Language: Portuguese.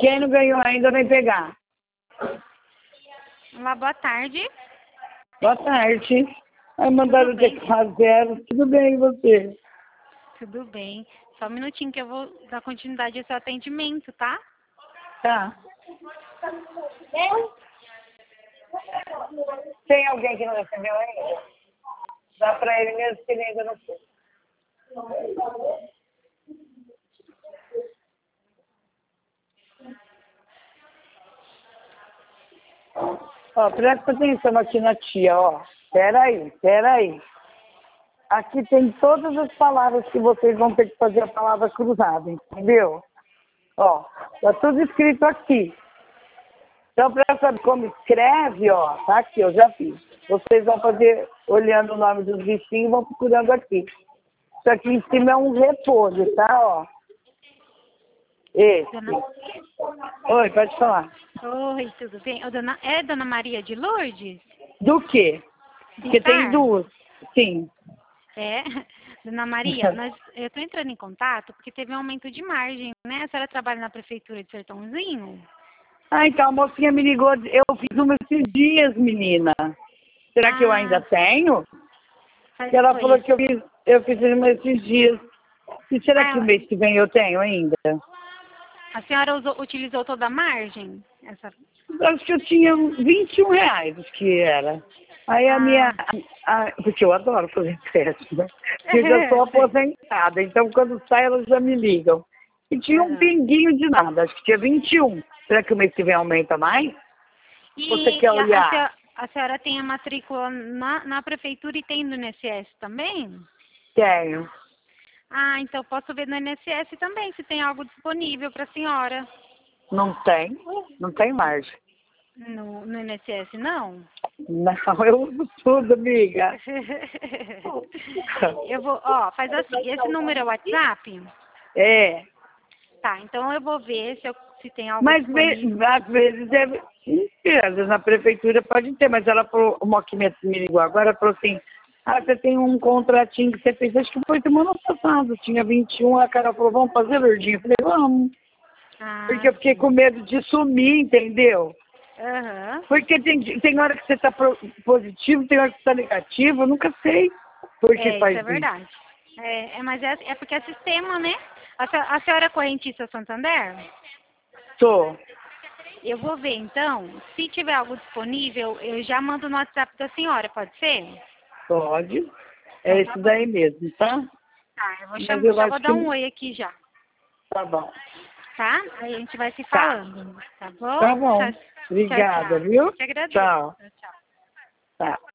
Quem não ganhou ainda vem pegar. Olá, boa tarde. Boa tarde. Aí mandaram Tudo bem? declarar zero. Tudo bem, e você? Tudo bem. Só um minutinho que eu vou dar continuidade ao seu atendimento, tá? Tá. Tem alguém que não recebeu ainda? Dá pra ele mesmo que ele ainda não fez. Ó, presta atenção aqui na tia, ó. Peraí. Aqui tem todas as palavras que vocês vão ter que fazer a palavra cruzada, entendeu? Ó, tá tudo escrito aqui. Então, para saber como escreve, ó, tá aqui, eu já fiz. Vocês vão fazer olhando o nome dos bichinhos e vão procurando aqui. Isso aqui em cima é um repolho, tá, ó. Esse. Dona... Oi, pode falar. Oi, tudo bem? É Dona Maria de Lourdes? Do quê? Porque tem Bissar? duas. Sim. É. Dona Maria, eu estou entrando em contato porque teve um aumento de margem, né? A senhora trabalha na prefeitura de Sertãozinho? Ah, então a mocinha me ligou, eu fiz uma esses dias, menina. Será que eu ainda tenho? E ela Foi falou isso. que eu fiz uma esses dias. E será que o mês que vem eu tenho ainda? A senhora utilizou toda a margem? Acho que eu tinha uns R$ 21 que era. Aí a minha... porque eu adoro fazer empréstimo. Eu já sou aposentada, então quando sai elas já me ligam. E tinha um pinguinho de nada, acho que tinha 21. Será que o mês que vem aumenta mais? Você quer olhar? A senhora tem a matrícula na prefeitura e tem no INSS também? Tenho. Ah, então posso ver no INSS também, se tem algo disponível para a senhora. Não tem margem. No INSS, não? Não, eu uso tudo, amiga. Eu vou, faz assim, esse número é o WhatsApp? É. Tá, então eu vou ver se tem algo Mas disponível. às vezes deve. Às vezes na prefeitura pode ter, mas ela falou, uma que me ligou agora, falou assim, você tem um contratinho que você fez, acho que foi semana passada, tinha 21, a cara falou, vamos fazer, Lourdinha? Eu falei, vamos. Porque eu fiquei Sim. com medo de sumir, entendeu? Aham. Porque tem hora que você está positivo, tem hora que você está negativo, eu nunca sei por que faz Isso é isso. verdade. Mas é porque é sistema, né? A senhora é correntista Santander? Tô. Eu vou ver, então. Se tiver algo disponível, eu já mando no WhatsApp da senhora, pode ser? Pode. É Então tá isso bom. daí mesmo, tá? Tá, eu vou Mas eu já vou acho dar que... um oi aqui já, Tá bom. tá? Aí a gente vai se Tá. falando, tá bom? Tá bom. Tchau, Obrigada, tchau. viu? Eu te agradeço. Tchau. Tchau, tchau. Tá.